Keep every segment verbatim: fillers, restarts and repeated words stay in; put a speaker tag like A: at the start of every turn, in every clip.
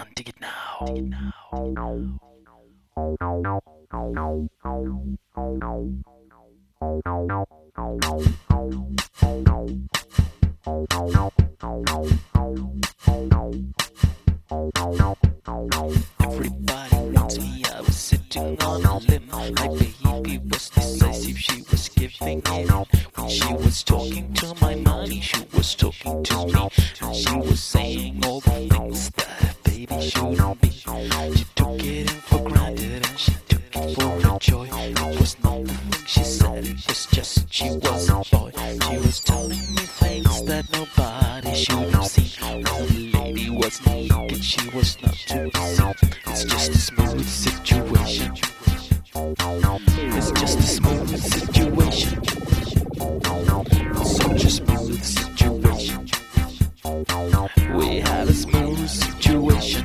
A: on, dig it now. Dig it now. Everybody wants me, I was sitting on a limb. My baby was decisive, she was giving in. When she was talking to my mommy, she was talking to me. And she was saying all the things that a baby shouldn't be. She took it in for granted and she took it for a joy. It was not the thing she said, it was just she was a boy. She was telling me things that nobody should have seen. When the lady was naked, she was not to be seen. It's just a smooth situation. It's just a smooth situation. It's such a smooth situation. We had a smooth situation.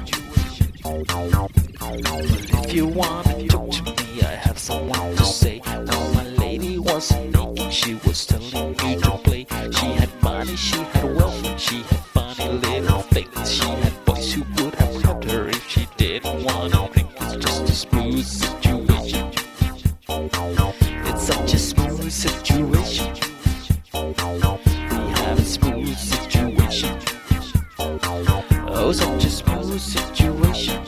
A: But if you wanna talk to me, I have someone to say. Now my lady wasn't naked, she was telling me to play. She had money, she had wealth, and she had funny little things. She had boys who would have helped her if she didn't wanna drink. It's just a smooth situation. It's such a smooth situation. We have a smooth situation. Oh, such a smooth situation.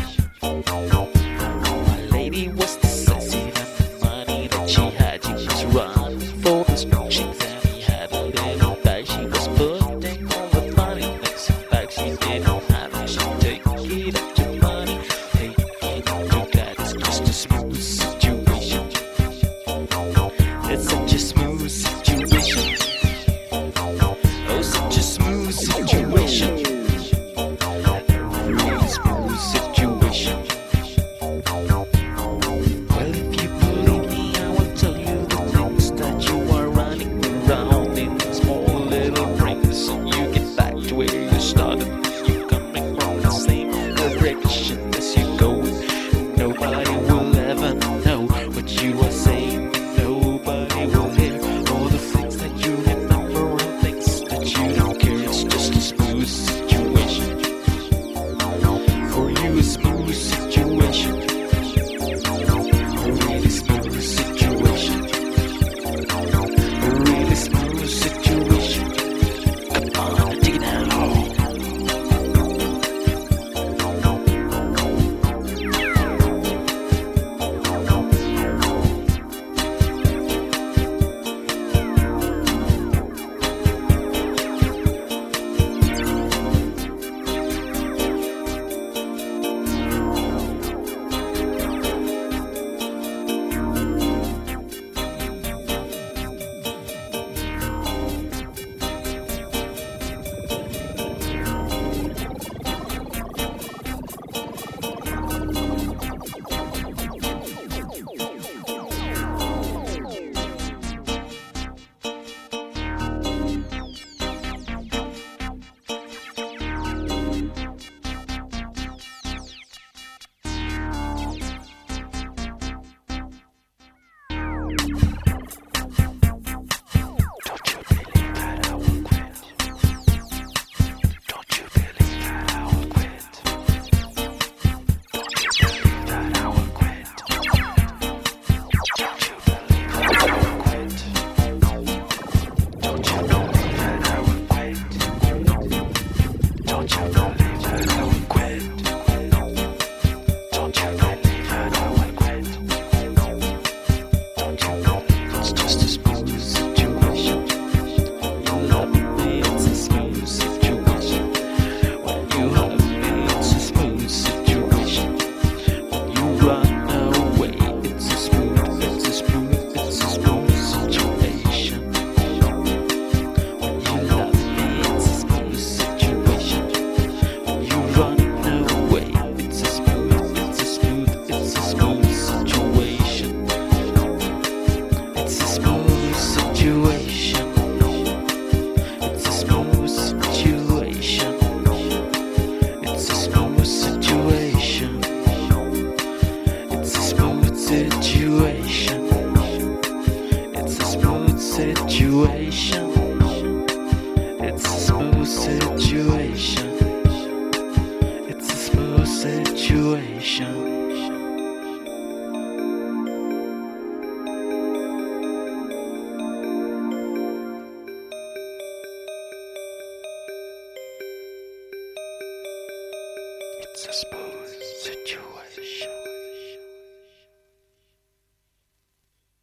A: My lady was decisive, and the money that she had, she was running for the strings. And he had a little bag, she was putting all the money next to bag she didn't have. And she take it up to money, take it up to that. It's just a smooth situation. It's such a smooth situation. Oh, such a smooth situation. Really smooth situation. Well, if you believe me, I will tell you the things that you are running around in small little rings. And you get back to where you started. You're coming from the same direction as you go. Nobody will ever know what you are saying. Nobody will hear all the things that you remember and things that you don't care. It's just a smooth situation. For you, a smooth situation. A really smooth situation. A really smooth situation. Come on, dig it now. Situation. It's a smooth situation. It's a smooth situation. It's a smooth situation.